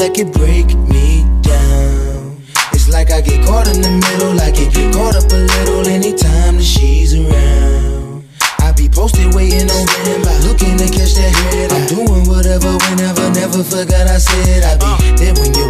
that could break me down. It's like I get caught in the middle, I get caught up a little anytime that she's around. I be posted waiting on standby, looking to catch that head. I'm doing whatever, whenever, never forgot I said I'd be there when you